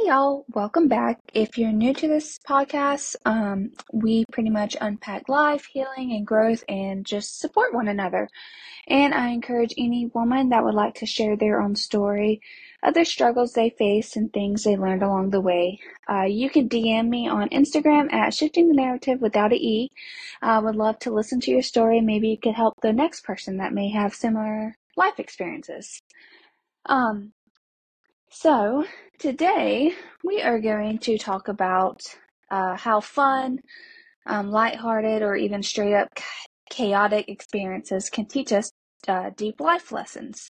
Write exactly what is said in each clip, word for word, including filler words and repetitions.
y'all, welcome back. If you're new to this podcast, um, we pretty much unpack life, healing, and growth and just support one another. And I encourage any woman that would like to share their own story, other struggles they face, and things they learned along the way. Uh, you can D M me on Instagram at Shifting the Narrative without a E. I would love to listen to your story. Maybe it could help the next person that may have similar life experiences. Um, So, today we are going to talk about uh, how fun, um, lighthearted, or even straight up chaotic experiences can teach us uh, deep life lessons.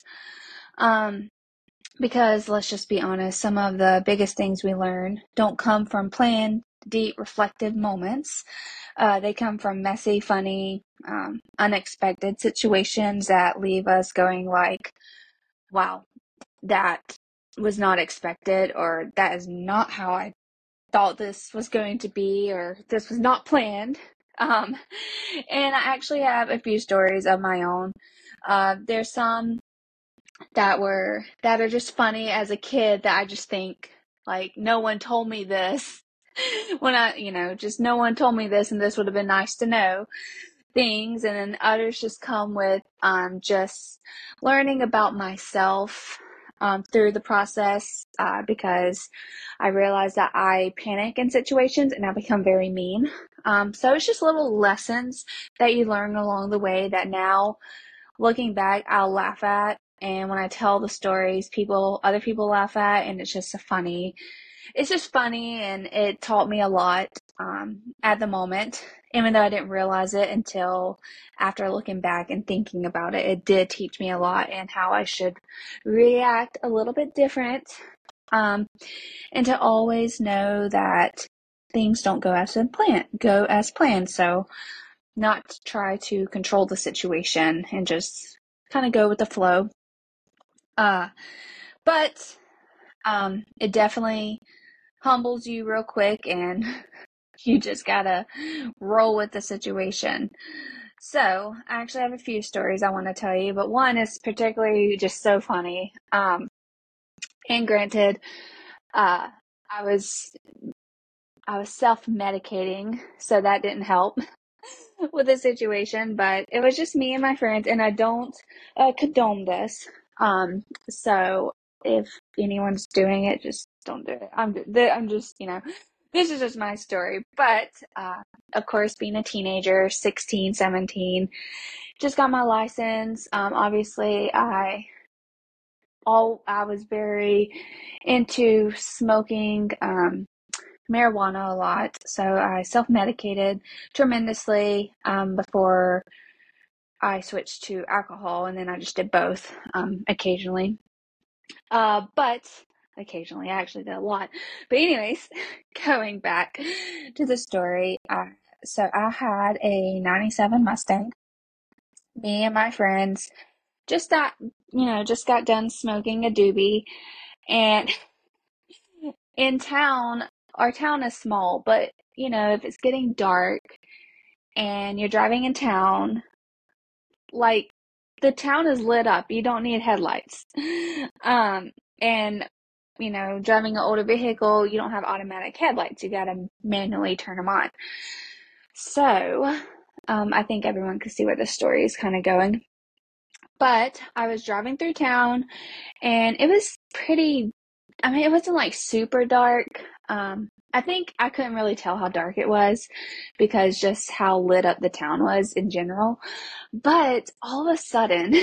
Um, because let's just be honest, some of the biggest things we learn don't come from planned, deep, reflective moments. Uh, they come from messy, funny, um, unexpected situations that leave us going like, wow, that was not expected, or that is not how I thought this was going to be, or this was not planned. Um, and I actually have a few stories of my own. Uh, there's some that were, that are just funny as a kid that I just think, like, no one told me this when I, you know, just no one told me this and this would have been nice to know things. And then others just come with um, just learning about myself um, through the process uh, because I realize that I panic in situations and I become very mean. Um, so it's just little lessons that you learn along the way that now, looking back, I'll laugh at. And when I tell the stories, people, other people laugh at, and it's just a funny, it's just funny, and it taught me a lot um, at the moment, even though I didn't realize it until after looking back and thinking about it. It did teach me a lot and how I should react a little bit different, um, and to always know that things don't go as planned. Go as planned. So, not to try to control the situation and just kind of go with the flow. Uh, but um, it definitely humbles you real quick, and you just gotta roll with the situation. So, I actually have a few stories I want to tell you, but one is particularly just so funny. Um, and granted, uh, I was I was self-medicating, so that didn't help with the situation, but it was just me and my friends, and I don't uh, condone this. Um, so if anyone's doing it, just don't do it. I'm, I'm just, you know, this is just my story. But, uh, of course, being a teenager, sixteen, seventeen, just got my license. Um, obviously, I, all, I was very into smoking, um, marijuana a lot. So I self-medicated tremendously, um, before I switched to alcohol, and then I just did both, um, occasionally. Uh, but occasionally, I actually did a lot. But anyways, going back to the story, uh, so I had a ninety-seven Mustang. Me and my friends just got, you know, just got done smoking a doobie, and in town, our town is small, but you know, if it's getting dark and you're driving in town, like, the town is lit up. You don't need headlights. Um, and, you know, driving an older vehicle, you don't have automatic headlights. You gotta manually turn them on. So, um, I think everyone can see where this story is kind of going. But I was driving through town, and it was pretty, I mean, it wasn't like super dark. Um, I think I couldn't really tell how dark it was because just how lit up the town was in general. But all of a sudden,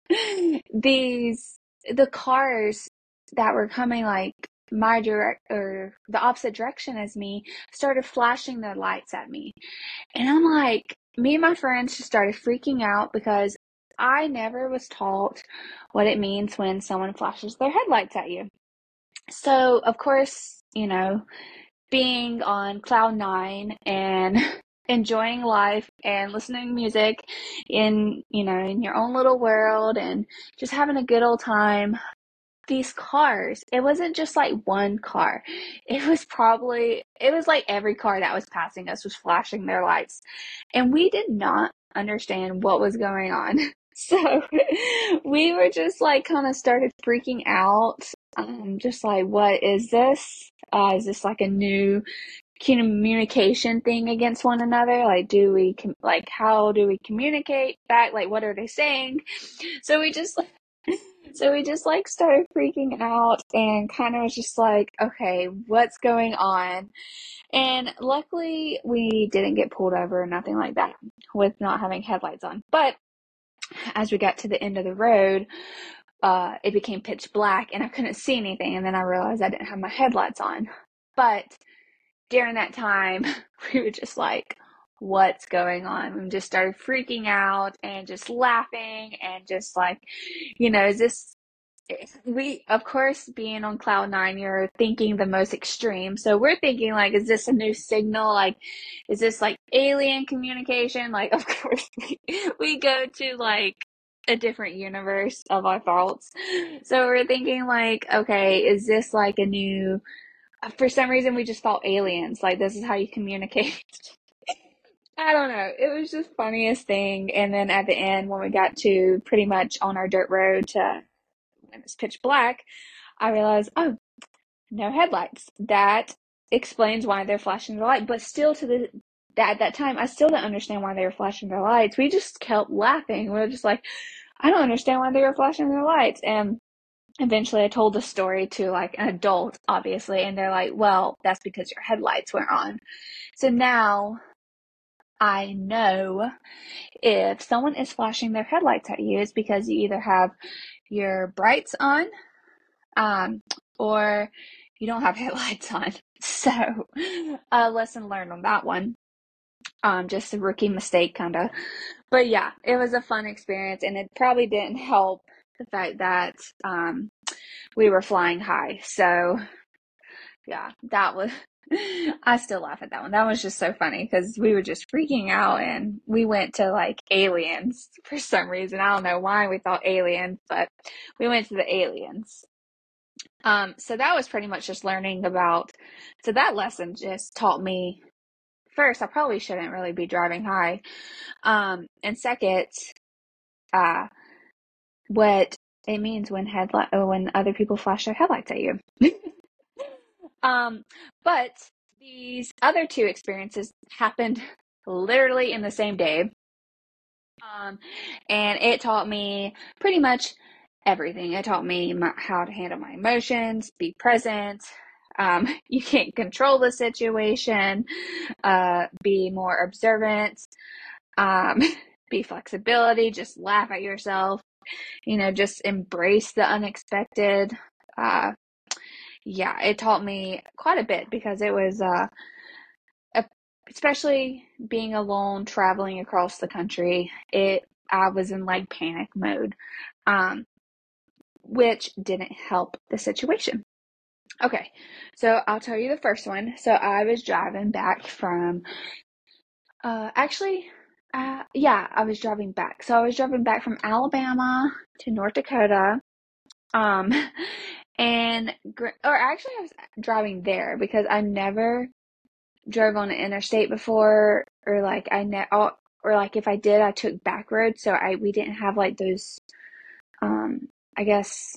these, the cars that were coming like my direct, or the opposite direction as me, started flashing their lights at me. And I'm like, me and my friends just started freaking out because I never was taught what it means when someone flashes their headlights at you. So, of course, you know, being on cloud nine and enjoying life and listening to music in, you know, in your own little world and just having a good old time, these cars, it wasn't just like one car. It was probably, it was like every car that was passing us was flashing their lights. And we did not understand what was going on. So we were just like kind of started freaking out. Um, just like, what is this? Uh, is this like a new communication thing against one another? Like, do we, com- like, how do we communicate back? Like, what are they saying? So we just, so we just like started freaking out and kind of was just like, okay, what's going on? And luckily we didn't get pulled over or nothing like that with not having headlights on. But as we got to the end of the road, uh, it became pitch black and I couldn't see anything. And then I realized I didn't have my headlights on. But during that time, we were just like, what's going on? We just started freaking out and just laughing and just like, you know, is this, we, of course, being on cloud nine, you're thinking the most extreme. So we're thinking like, is this a new signal? Like, is this like alien communication? Like, of course, we, we go to like a different universe of our thoughts. So we're thinking like, okay, is this like a new, for some reason we just thought aliens, like this is how you communicate. I don't know. It was just funniest thing. And then at the end, when we got to pretty much on our dirt road to when it's pitch black, I realized, oh, no headlights. That explains why they're flashing their light. But still, to the at that time, I still didn't understand why they were flashing their lights. We just kept laughing. We were just like, I don't understand why they were flashing their lights. And eventually, I told the story to like an adult, obviously, and they're like, well, that's because your headlights were on. So now I know if someone is flashing their headlights at you, it's because you either have your brights on, um, or you don't have headlights on. So, a lesson learned on that one. Um, just a rookie mistake, kind of. But yeah, it was a fun experience, and it probably didn't help the fact that um, we were flying high. So, yeah, that was. I still laugh at that one. That was just so funny because we were just freaking out, and we went to like aliens for some reason. I don't know why we thought aliens, but we went to the aliens. Um, so that was pretty much just learning about, so that lesson just taught me, first, I probably shouldn't really be driving high. Um, and second, uh, what it means when headlight, or when other people flash their headlights at you. um, but these other two experiences happened literally in the same day. Um, and it taught me pretty much everything. It taught me my, how to handle my emotions, be present. Um, you can't control the situation, uh, be more observant, um, be flexibility, just laugh at yourself, you know, just embrace the unexpected. Uh, yeah, it taught me quite a bit because it was, uh, a, especially being alone, traveling across the country, it, I was in like panic mode, um, which didn't help the situation. Okay, so I'll tell you the first one. So I was driving back from, uh, actually, uh, yeah, I was driving back. So I was driving back from Alabama to North Dakota. Um, and, or actually I was driving there because I never drove on the interstate before, or like I ne- or like if I did, I took back roads. So I, we didn't have like those, um, I guess,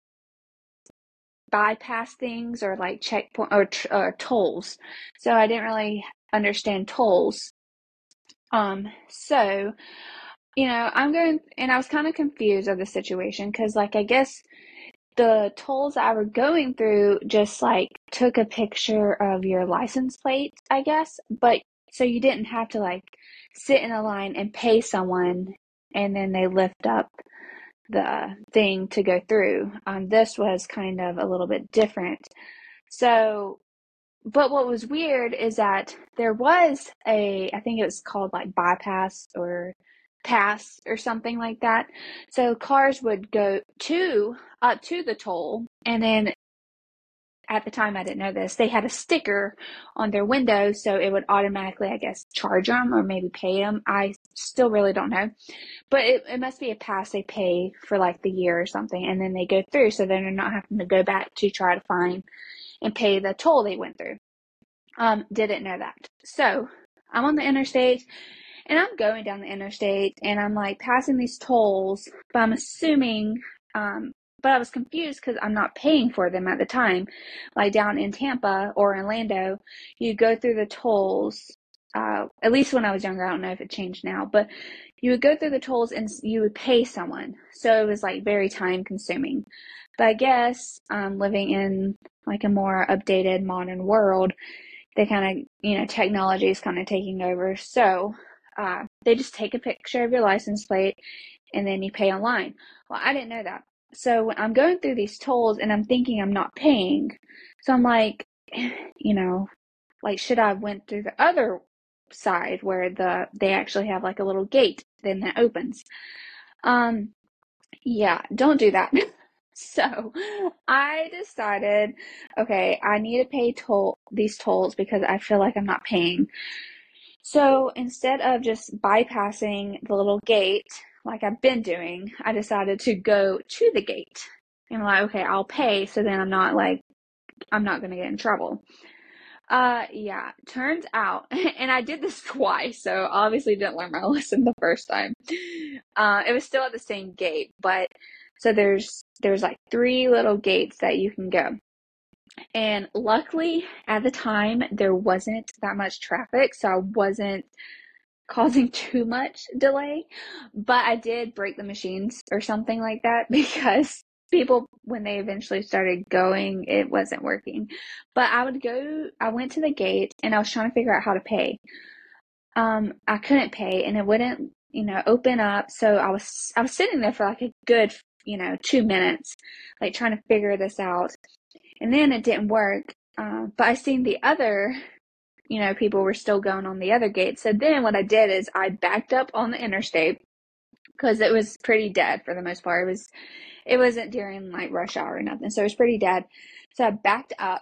bypass things or like checkpoint or, or tolls. So I didn't really understand tolls. Um, so, you know, I'm going, and I was kind of confused of the situation because, like, I guess the tolls I were going through just like took a picture of your license plate, I guess, but so you didn't have to like sit in a line and pay someone and then they lift up the thing to go through. Um, this was kind of a little bit different. So, but what was weird is that there was a, I think it was called like bypass or pass or something like that. So cars would go to, up to the toll, and then at the time I didn't know this, they had a sticker on their window, so it would automatically, I guess, charge them or maybe pay them. I still really don't know. But it, it must be a pass they pay for like the year or something, and then they go through, so then they're not having to go back to try to find and pay the toll they went through. Um, didn't know that. So I'm on the interstate and I'm going down the interstate and I'm like passing these tolls, but I'm assuming Um, but I was confused because I'm not paying for them at the time. Like down in Tampa or Orlando, you go through the tolls. Uh, at least when I was younger, I don't know if it changed now, but you would go through the tolls and you would pay someone. So it was like very time consuming. But I guess um, living in like a more updated modern world, they kind of, you know, technology is kind of taking over. So uh, they just take a picture of your license plate and then you pay online. Well, I didn't know that. So when I'm going through these tolls and I'm thinking I'm not paying, so I'm like, you know, like should I have went through the other side where the they actually have like a little gate then that opens. Um, yeah, don't do that. So I decided, okay, I need to pay toll these tolls because I feel like I'm not paying. So instead of just bypassing the little gate like I've been doing, I decided to go to the gate. And I'm like, okay, I'll pay so then I'm not like I'm not gonna get in trouble. Uh yeah, turns out and I did this twice, so obviously didn't learn my lesson the first time. Uh it was still at the same gate, but so there's there's like three little gates that you can go. And luckily at the time there wasn't that much traffic, so I wasn't causing too much delay, but I did break the machines or something like that because people, when they eventually started going, it wasn't working. But I would go, I went to the gate and I was trying to figure out how to pay. Um, I couldn't pay and it wouldn't, you know, open up. So I was, I was sitting there for like a good, you know, two minutes, like trying to figure this out. And then it didn't work. Uh, but I seen the other you know, people were still going on the other gate. So then what I did is I backed up on the interstate because it was pretty dead for the most part. It was, it wasn't during like rush hour or nothing. So it was pretty dead. So I backed up.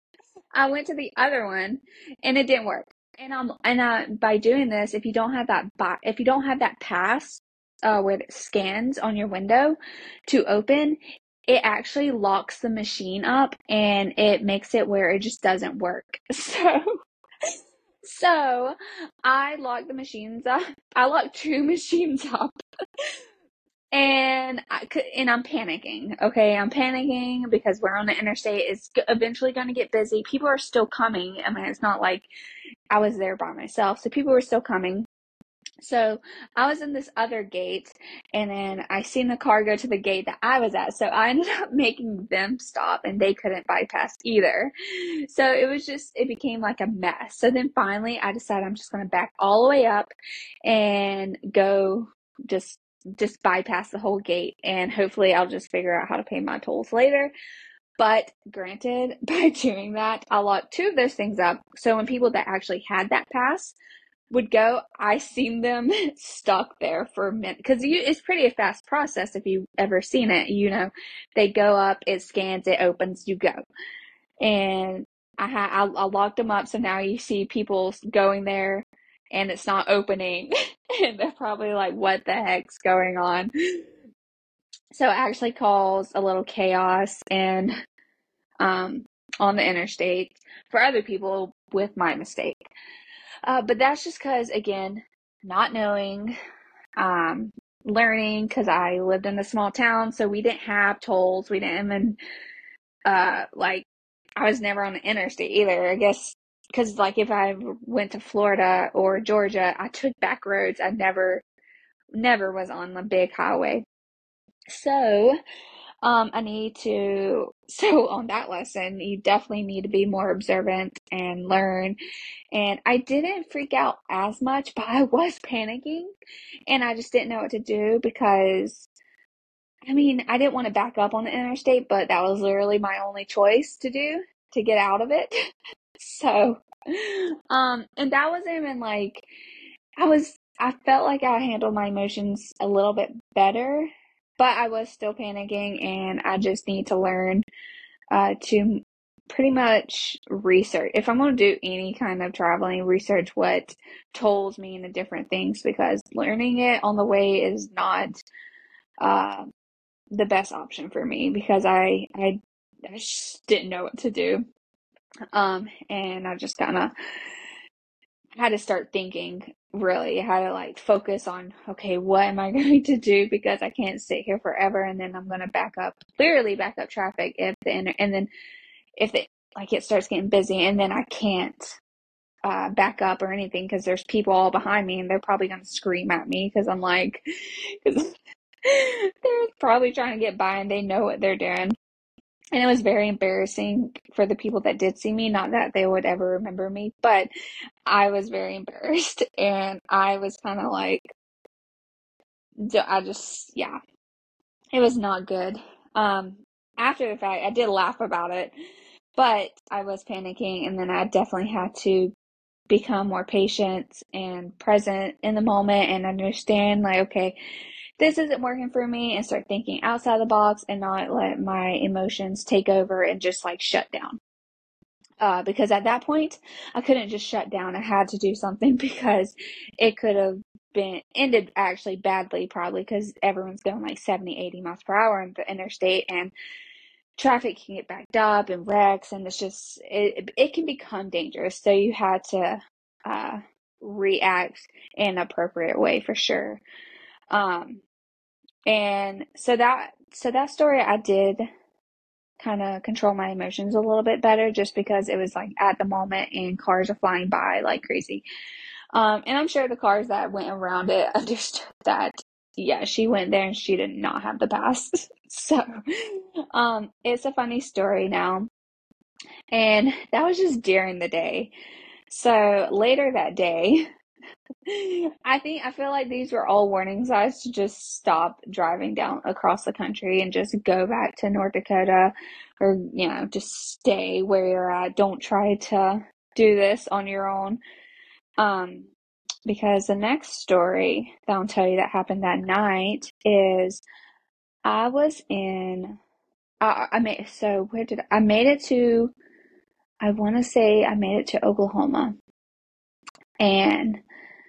I went to the other one and it didn't work. And um, and uh, by doing this, if you don't have that, if you don't have that pass, uh, where it scans on your window to open, it actually locks the machine up and it makes it where it just doesn't work. So So I locked the machines up. I locked two machines up and I could, and I'm panicking. Okay. I'm panicking because we're on the interstate. It's eventually going to get busy. People are still coming. I mean, it's not like I was there by myself. So people were still coming. So I was in this other gate and then I seen the car go to the gate that I was at. So I ended up making them stop and they couldn't bypass either. So it was just, it became like a mess. So then finally I decided I'm just going to back all the way up and go just, just bypass the whole gate and hopefully I'll just figure out how to pay my tolls later. But granted, by doing that, I locked two of those things up. So when people that actually had that pass would go, I seen them stuck there for a minute because it's pretty a fast process if you've ever seen it. You know, they go up, it scans, it opens, you go. And I ha- I, I locked them up, so now you see people going there and it's not opening, and they're probably like, "What the heck's going on?" So it actually caused a little chaos and um on the interstate for other people with my mistake. Uh, but that's just because, again, not knowing, um, learning, because I lived in a small town, so we didn't have tolls. We didn't even, uh, like, I was never on the interstate either. I guess, because, like, if I went to Florida or Georgia, I took back roads. I never, never was on the big highway. So, um, I need to, so on that lesson, you definitely need to be more observant and learn. And I didn't freak out as much, but I was panicking and I just didn't know what to do because, I mean, I didn't want to back up on the interstate, but that was literally my only choice to do to get out of it. So, um, and that wasn't even like, I was, I felt like I handled my emotions a little bit better, but I was still panicking and I just need to learn uh, to pretty much research. If I'm going to do any kind of traveling, research what tolls mean and different things because learning it on the way is not uh, the best option for me because I, I, I just didn't know what to do. Um, and I just kind of I had to start thinking, really. I had to like focus on, okay, what am I going to do? Because I can't sit here forever, and then I'm going to back up, literally back up traffic if the inter- and then if it like it starts getting busy, and then I can't uh, back up or anything because there's people all behind me, and they're probably going to scream at me because I'm like, because they're probably trying to get by and they know what they're doing. And it was very embarrassing for the people that did see me. Not that they would ever remember me, but I was very embarrassed. And I was kind of like, I just, yeah, it was not good. Um, after the fact, I did laugh about it, but I was panicking. And then I definitely had to become more patient and present in the moment and understand, like, okay, this isn't working for me, and start thinking outside the box and not let my emotions take over and just like shut down. Uh, because at that point, I couldn't just shut down. I had to do something because it could have been ended actually badly, probably because everyone's going like seventy, eighty miles per hour in the interstate, and traffic can get backed up and wrecks, and it's just, it, it can become dangerous. So you had to uh, react in an appropriate way for sure. Um, and so that, so that story, I did kind of control my emotions a little bit better just because it was like at the moment and cars are flying by like crazy. Um, and I'm sure the cars that went around it understood that, yeah, she went there and she did not have the pass. So, um, it's a funny story now. And that was just during the day. So later that day, I think I feel like these were all warning signs to just stop driving down across the country and just go back to North Dakota, or, you know, just stay where you're at. Don't try to do this on your own. Um, because the next story that I'll tell you that happened that night is I was in, I, I made, so where did I, I made it to, I want to say I made it to Oklahoma. And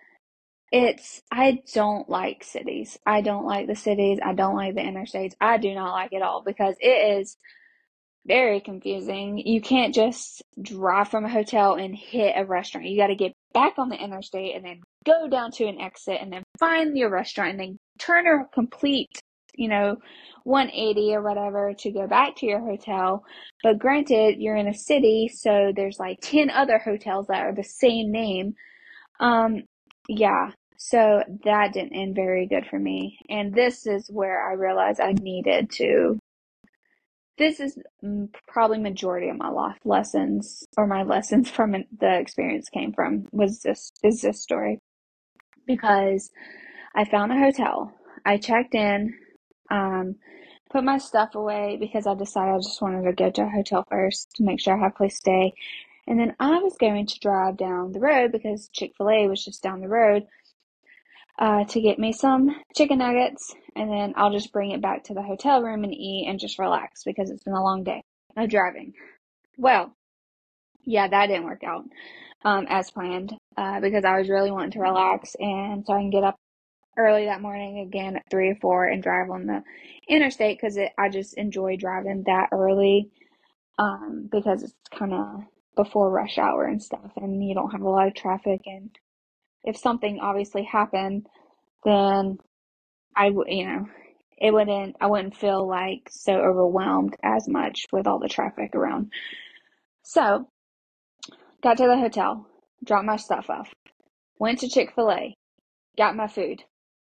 it's, I don't like cities. I don't like the cities. I don't like the interstates. I do not like it all because it is very confusing. You can't just drive from a hotel and hit a restaurant. You got to get back on the interstate and then go down to an exit and then find your restaurant and then turn a complete, you know, one eighty or whatever to go back to your hotel. But granted, you're in a city, so there's like ten other hotels that are the same name. Um, yeah, so that didn't end very good for me. And this is where I realized I needed to, this is probably majority of my life lessons, or my lessons from the experience came from, was this, is this story. Because I found a hotel. I checked in, um, put my stuff away because I decided I just wanted to go to a hotel first to make sure I had a place to stay. And then I was going to drive down the road because Chick-fil-A was just down the road uh, to get me some chicken nuggets. And then I'll just bring it back to the hotel room and eat and just relax because it's been a long day of driving. Well, yeah, that didn't work out um, as planned uh, because I was really wanting to relax. And so I can get up early that morning again at three or four and drive on the interstate because I just enjoy driving that early um, because it's kind of before rush hour and stuff, and you don't have a lot of traffic. And if something obviously happened, then I would, you know, it wouldn't, I wouldn't feel like so overwhelmed as much with all the traffic around. So, got to the hotel, dropped my stuff off, went to Chick-fil-A, got my food.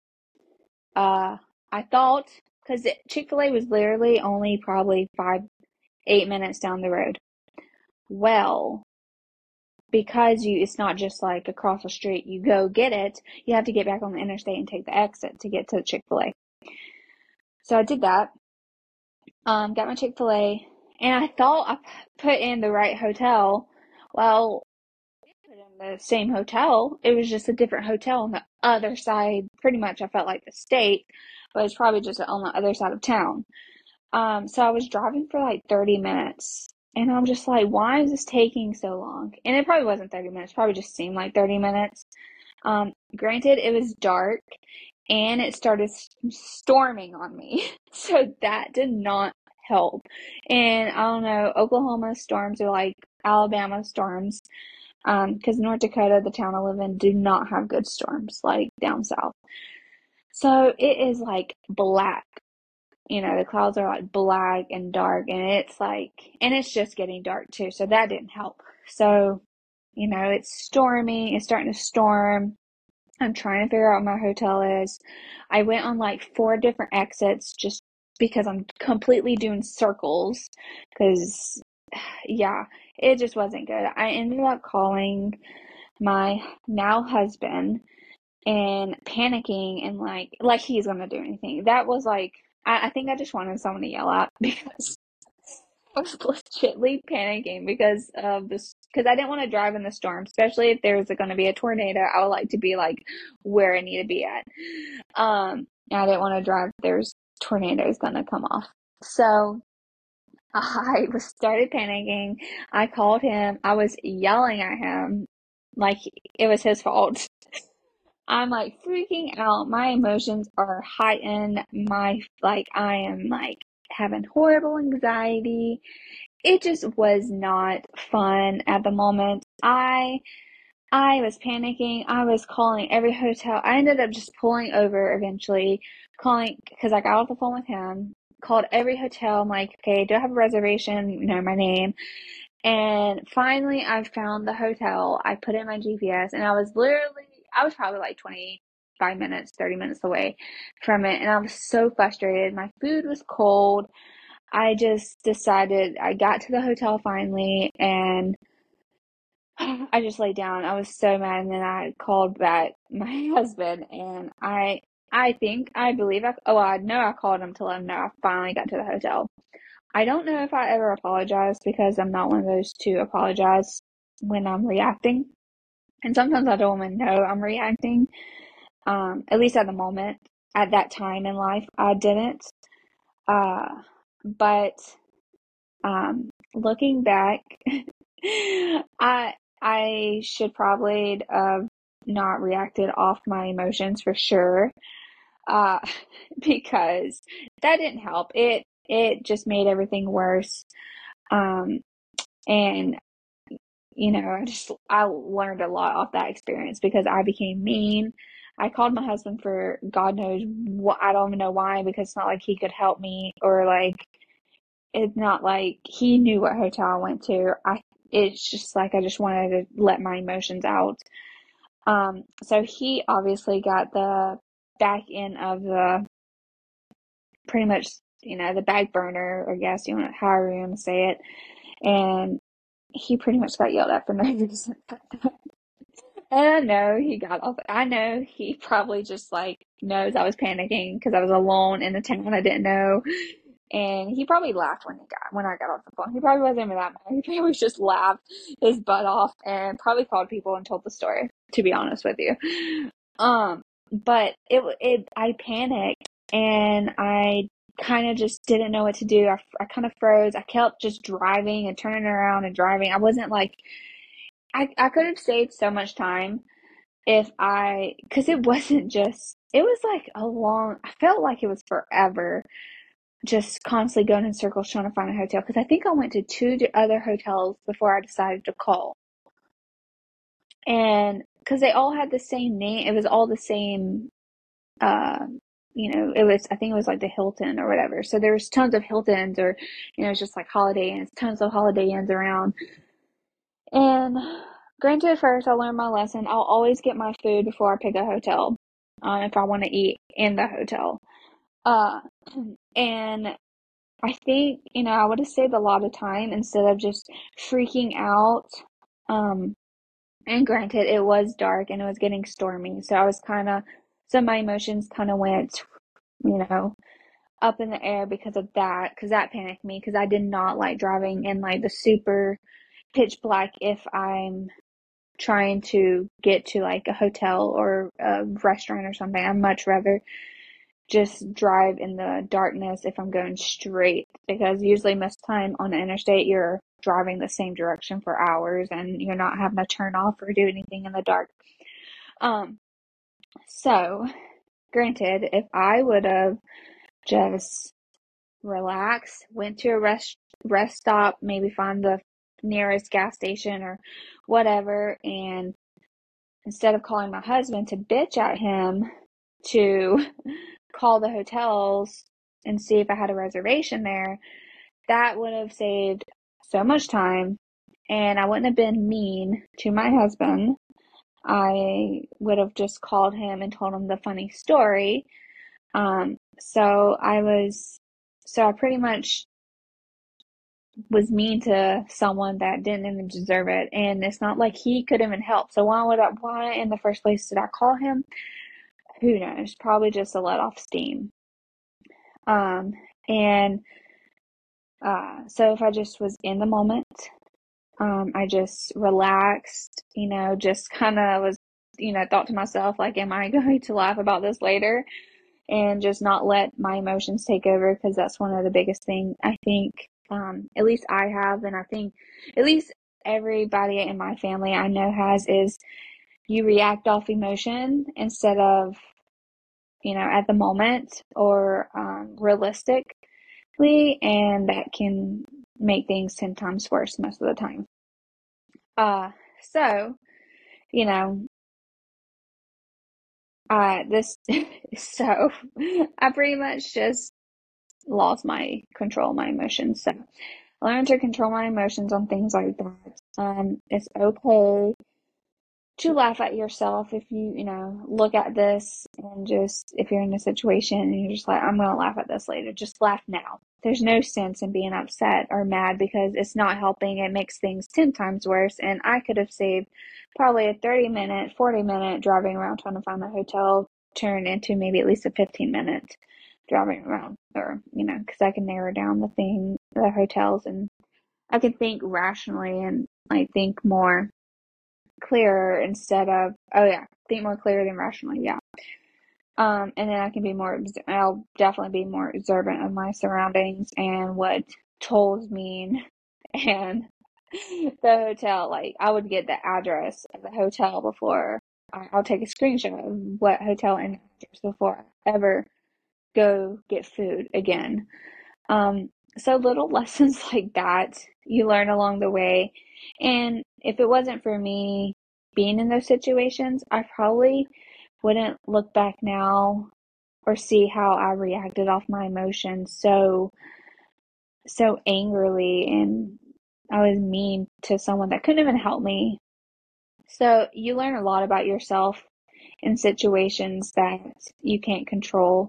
Uh, I thought, because Chick-fil-A was literally only probably five, eight minutes down the road. Well, because you, it's not just like across the street, you go get it, you have to get back on the interstate and take the exit to get to Chick-fil-A. So I did that, um, got my Chick-fil-A, and I thought I put in the right hotel. Well, I put in the same hotel. It was just a different hotel on the other side. Pretty much, I felt like the state, but it's probably just on the other side of town. Um, so I was driving for like thirty minutes, and I'm just like, why is this taking so long? And it probably wasn't thirty minutes, probably just seemed like thirty minutes. Um, granted, it was dark, and it started storming on me, so that did not help. And I don't know, Oklahoma storms are like Alabama storms. Um, because North Dakota, the town I live in, do not have good storms like down south. So it is like black. You know, the clouds are like black and dark, and it's like, and it's just getting dark too. So that didn't help. So, you know, it's stormy. It's starting to storm. I'm trying to figure out where my hotel is. I went on like four different exits just because I'm completely doing circles. Because, yeah, it just wasn't good. I ended up calling my now husband and panicking and like like he's gonna do anything. That was like I, I think I just wanted someone to yell at because I was legitly panicking because of this because I didn't want to drive in the storm, especially if there's going to be a tornado. I would like to be like where I need to be at. Um, I didn't want to drive. There's tornadoes going to come off. So I was started panicking. I called him. I was yelling at him like it was his fault. I'm like freaking out. My emotions are heightened. My, like, I am like having horrible anxiety. It just was not fun at the moment. I, I was panicking. I was calling every hotel. I ended up just pulling over eventually, calling, because I got off the phone with him, called every hotel. I'm like, okay, do I have a reservation? You know, my name. And finally, I found the hotel. I put in my G P S, and I was literally, I was probably like twenty-five minutes, thirty minutes away from it. And I was so frustrated. My food was cold. I just decided, I got to the hotel finally, and I just laid down. I was so mad. And then I called back my husband, and I, I think, I believe I, oh, I know I called him to let him know I finally got to the hotel. I don't know if I ever apologized because I'm not one of those to apologize when I'm reacting. And sometimes I don't even know I'm reacting. Um, at least at the moment, at that time in life, I didn't. Uh, but um, looking back, I I should probably have not reacted off my emotions for sure. Uh, because that didn't help. It it just made everything worse. Um, and you know, I just I learned a lot off that experience because I became mean. I called my husband for God knows what, I don't even know why, because it's not like he could help me, or like it's not like he knew what hotel I went to. I it's just like I just wanted to let my emotions out. Um, so he obviously got the back end of the pretty much, you know, the back burner, I guess you want however you want to say it. And he pretty much got yelled at for no reason. And I know he got off. I know he probably just like knows I was panicking because I was alone in a town I didn't know. And he probably laughed when he got when I got off the phone. He probably wasn't even that mad. He probably just laughed his butt off and probably called people and told the story, to be honest with you. Um, but it it I panicked and I kind of just didn't know what to do. I, I kind of froze. I kept just driving and turning around and driving. I wasn't like I I could have saved so much time if I, because it wasn't just, it was like a long, I felt like it was forever just constantly going in circles trying to find a hotel. Because I think I went to two other hotels before I decided to call. And because they all had the same name, it was all the same, uh, you know, it was, I think it was like the Hilton or whatever. So there's tons of Hiltons, or, you know, it's just like Holiday Inns, tons of Holiday Inns around. And granted, first I learned my lesson. I'll always get my food before I pick a hotel, uh, if I want to eat in the hotel. Uh, and I think, you know, I would have saved a lot of time instead of just freaking out. Um, and granted, it was dark and it was getting stormy, so I was kind of, so my emotions kind of went, you know, up in the air because of that, because that panicked me, because I did not like driving in like the super pitch black if I'm trying to get to like a hotel or a restaurant or something. I'd much rather just drive in the darkness if I'm going straight, because usually most time on the interstate you're driving the same direction for hours and you're not having to turn off or do anything in the dark. Um, so granted, if I would have just relaxed, went to a rest rest stop, maybe find the nearest gas station or whatever. And instead of calling my husband to bitch at him, to call the hotels and see if I had a reservation there, that would have saved so much time, and I wouldn't have been mean to my husband. I would have just called him and told him the funny story. Um, so I was, so I pretty much was mean to someone that didn't even deserve it. And it's not like he could even help. So why would I, why in the first place did I call him? Who knows? Probably just to let off steam. Um, and, uh, so if I just was in the moment, um, I just relaxed, you know, just kind of was, you know, thought to myself, like, am I going to laugh about this later? And just not let my emotions take over, because that's one of the biggest things I think, um, at least I have, and I think at least everybody in my family I know has, is you react off emotion instead of, you know, at the moment or um, realistically, and that can make things ten times worse most of the time. Uh, so, you know, uh, this, so I pretty much just lost my control of my emotions. So I learned to control my emotions on things like that. Um, it's okay to laugh at yourself if you, you know, look at this and just, if you're in a situation and you're just like, I'm going to laugh at this later, just laugh now. There's no sense in being upset or mad, because it's not helping. It makes things ten times worse. And I could have saved probably a thirty minute, forty minute driving around trying to find the hotel, turn into maybe at least a fifteen minute driving around, or, you know, because I can narrow down the thing, the hotels, and I can think rationally and like think more clearer instead of, oh yeah, think more clear than rationally, yeah. Um, and then I can be more, I'll definitely be more observant of my surroundings and what tolls mean, and the hotel. Like, I would get the address of the hotel before I, I'll take a screenshot of what hotel and address before I ever go get food again. Um, so little lessons like that you learn along the way. And if it wasn't for me being in those situations, I probably wouldn't look back now or see how I reacted off my emotions so so angrily, and I was mean to someone that couldn't even help me. So you learn a lot about yourself in situations that you can't control.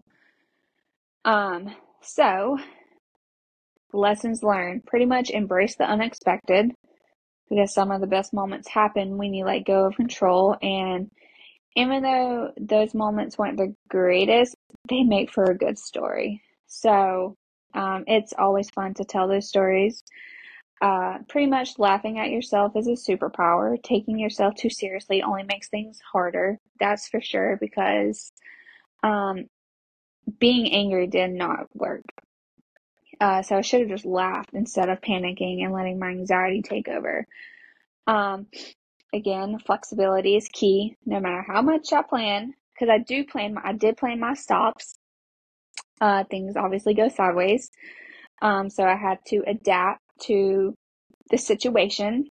Um, so lessons learned, pretty much embrace the unexpected, because some of the best moments happen when you let go of control. And even though those moments weren't the greatest, they make for a good story. So um, it's always fun to tell those stories. Uh, pretty much laughing at yourself is a superpower. Taking yourself too seriously only makes things harder. That's for sure, because um, being angry did not work. Uh, so I should have just laughed instead of panicking and letting my anxiety take over. Um, again, flexibility is key, no matter how much I plan, because I do plan, my, I did plan my stops. Uh, things obviously go sideways. Um, so I had to adapt to the situation,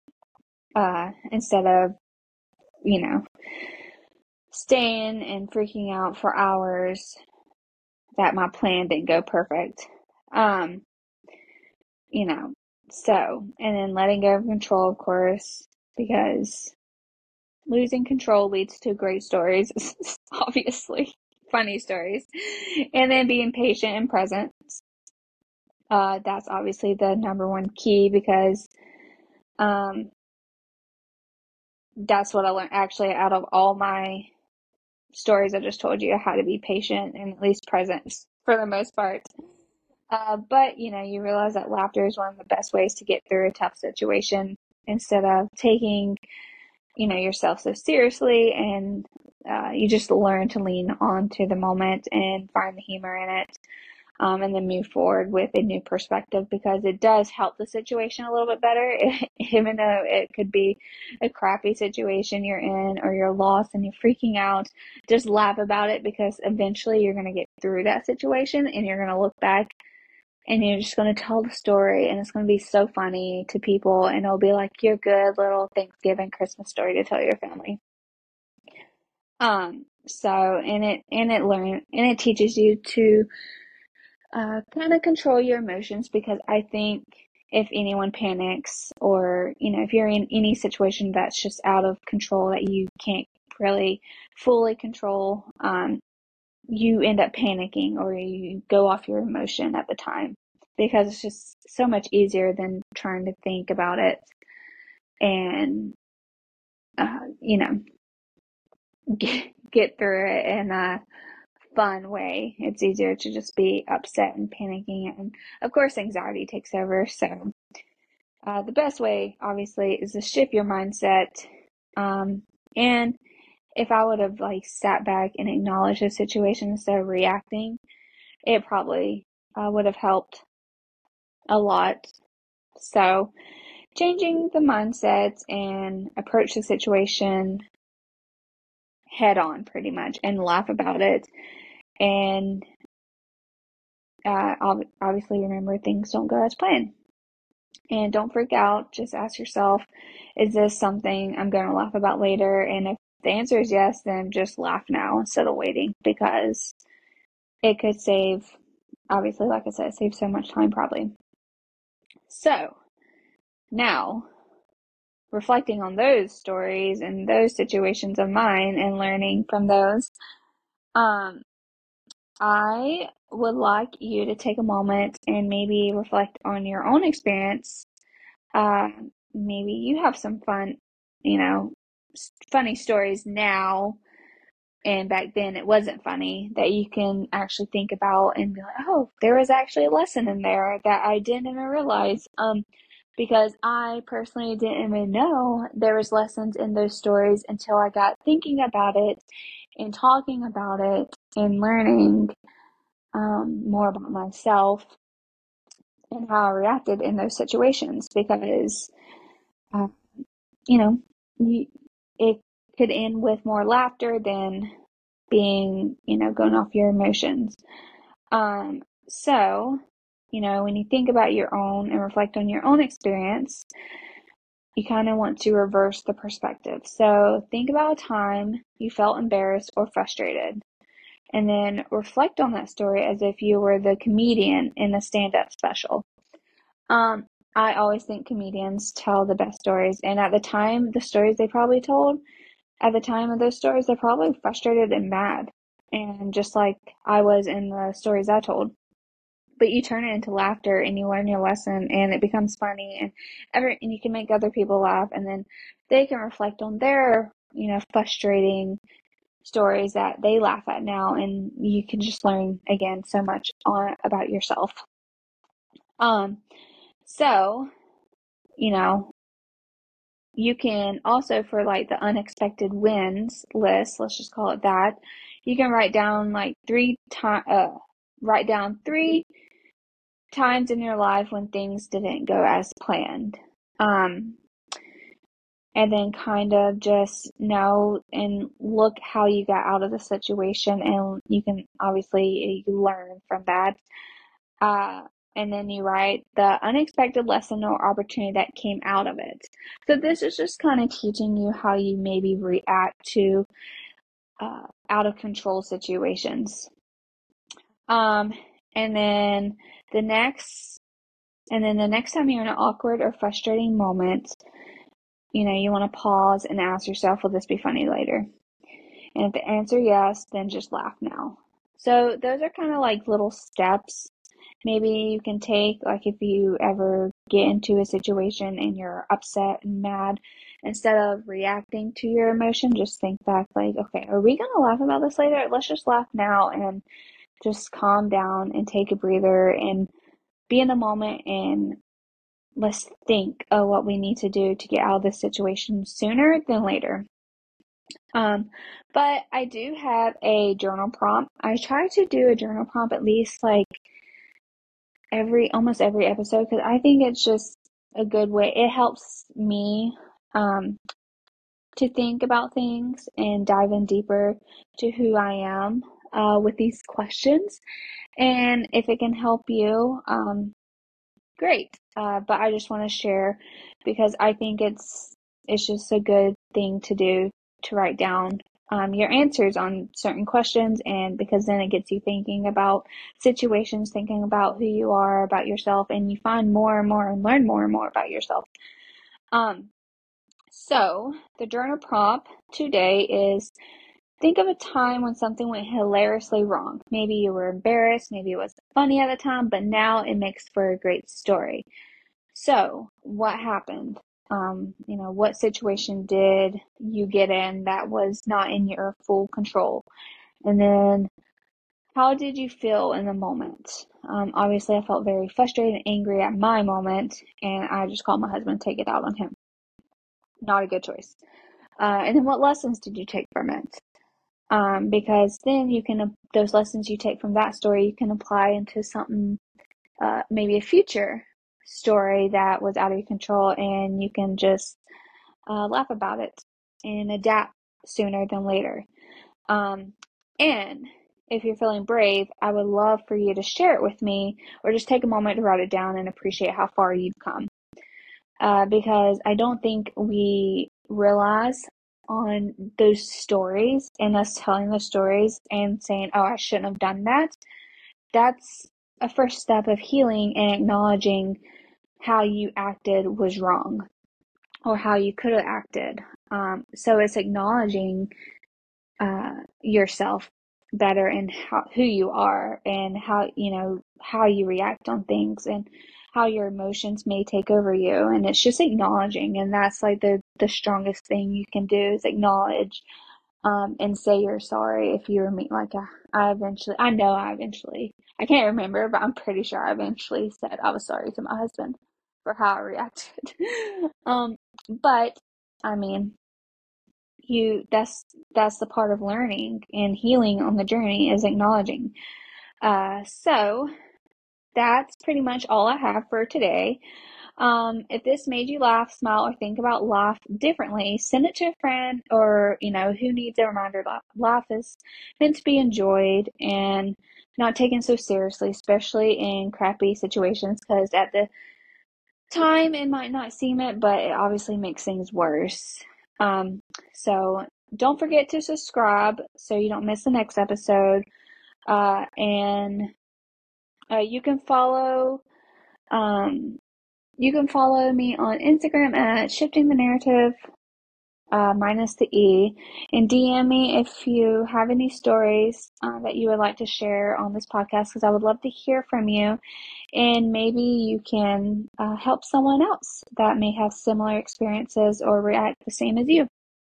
uh, instead of, you know, staying and freaking out for hours that my plan didn't go perfect. Um, you know, so, and then letting go of control, of course, because losing control leads to great stories, obviously, funny stories. And then being patient and present. Uh, that's obviously the number one key, because um, that's what I learned actually out of all my stories I just told you, how to be patient and at least present for the most part. Uh, but, you know, you realize that laughter is one of the best ways to get through a tough situation, instead of taking, you know, yourself so seriously, and uh, you just learn to lean on to the moment and find the humor in it, um, and then move forward with a new perspective, because it does help the situation a little bit better, even though it could be a crappy situation you're in, or you're lost and you're freaking out. Just laugh about it, because eventually you're going to get through that situation, and you're going to look back and you're just going to tell the story, and it's going to be so funny to people, and it'll be like your good little Thanksgiving, Christmas story to tell your family. Um, so, and it, and it learn, and it teaches you to, uh, kind of control your emotions, because I think if anyone panics, or, you know, if you're in any situation that's just out of control that you can't really fully control, um, you end up panicking, or you go off your emotion at the time, because it's just so much easier than trying to think about it and, uh, you know, get, get through it in a fun way. It's easier to just be upset and panicking, and of course anxiety takes over. So uh, the best way, obviously, is to shift your mindset. Um, and if I would have like sat back and acknowledged the situation instead of reacting, it probably uh, would have helped a lot. So changing the mindset and approach the situation head on, pretty much, and laugh about it. And uh, obviously remember, things don't go as planned. And don't freak out. Just ask yourself, is this something I'm going to laugh about later? And if the answer is yes, then just laugh now instead of waiting, because it could save, obviously, like I said, save so much time probably. So now, reflecting on those stories and those situations of mine and learning from those, um, I would like you to take a moment and maybe reflect on your own experience. Uh, maybe you have some fun, you know, funny stories now, and back then it wasn't funny, that you can actually think about and be like, oh, there was actually a lesson in there that I didn't even realize. Um, because I personally didn't even know there was lessons in those stories until I got thinking about it and talking about it and learning um, more about myself and how I reacted in those situations. Because, uh, you know, you, it could end with more laughter than being, you know, going off your emotions. Um, so, you know, when you think about your own and reflect on your own experience, you kind of want to reverse the perspective. So think about a time you felt embarrassed or frustrated, and then reflect on that story as if you were the comedian in a stand-up special. Um, I always think comedians tell the best stories, and at the time, the stories they probably told, at the time of those stories, they're probably frustrated and mad, and just like I was in the stories I told. But you turn it into laughter, and you learn your lesson, and it becomes funny, and ever and you can make other people laugh, and then they can reflect on their, you know, frustrating stories that they laugh at now, and you can just learn again so much on about yourself. Um, so, you know, you can also, for like the unexpected wins list, let's just call it that, you can write down like three time, uh, write down three times in your life when things didn't go as planned. Um, and then kind of just know and look how you got out of the situation, and you can obviously you learn from that. Uh, and then you write the unexpected lesson or opportunity that came out of it. So this is just kind of teaching you how you maybe react to uh, out of control situations. Um, and then the next, and then the next time you're in an awkward or frustrating moment, you know, you want to pause and ask yourself, will this be funny later? And if the answer yes, then just laugh now. So those are kind of like little steps maybe you can take, like if you ever get into a situation and you're upset and mad, instead of reacting to your emotion, just think back like, okay, are we going to laugh about this later? Let's just laugh now and just calm down and take a breather and be in the moment, and let's think of what we need to do to get out of this situation sooner than later. Um, but I do have a journal prompt. I try to do a journal prompt at least like every, almost every episode, because I think it's just a good way. It helps me, um, to think about things and dive in deeper to who I am. uh, with these questions. And if it can help you, um, great. Uh, but I just want to share because I think it's it's just a good thing to do to write down um, your answers on certain questions, and because then it gets you thinking about situations, thinking about who you are, about yourself, and you find more and more and learn more and more about yourself. Um, so the journal prompt today is: think of a time when something went hilariously wrong. Maybe you were embarrassed, maybe it wasn't funny at the time, but now it makes for a great story. So, what happened? Um, you know, what situation did you get in that was not in your full control? And then, how did you feel in the moment? Um, obviously, I felt very frustrated and angry at my moment, and I just called my husband to take it out on him. Not a good choice. Uh, and then, what lessons did you take from it? Um, because then you can, those lessons you take from that story, you can apply into something, uh, maybe a future story that was out of your control, and you can just uh, laugh about it and adapt sooner than later. Um, and if you're feeling brave, I would love for you to share it with me, or just take a moment to write it down and appreciate how far you've come. Uh, because I don't think we realize on those stories and us telling those stories and saying, oh, I shouldn't have done that. That's a first step of healing and acknowledging how you acted was wrong or how you could have acted. Um, so it's acknowledging uh, yourself better and how, who you are and how, you know, how you react on things and how your emotions may take over you. And it's just acknowledging. And that's like the, the strongest thing you can do is acknowledge um, and say you're sorry if you were me. Like I, I eventually, I know I eventually, I can't remember, but I'm pretty sure I eventually said I was sorry to my husband for how I reacted. um, but I mean, you that's that's the part of learning and healing on the journey is acknowledging. Uh, so that's pretty much all I have for today. Um, if this made you laugh, smile, or think about life differently, send it to a friend or, you know, who needs a reminder that life is meant to be enjoyed and not taken so seriously, especially in crappy situations, because at the time it might not seem it, but it obviously makes things worse. Um, so don't forget to subscribe so you don't miss the next episode. Uh, and uh, you can follow um, you can follow me on Instagram at Shifting the Narrative, uh, minus the E, and D M me if you have any stories uh, that you would like to share on this podcast, because I would love to hear from you, and maybe you can uh, help someone else that may have similar experiences or react the same as you.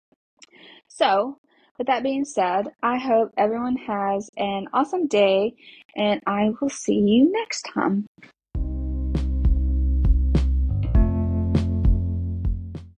So, with that being said, I hope everyone has an awesome day, and I will see you next time.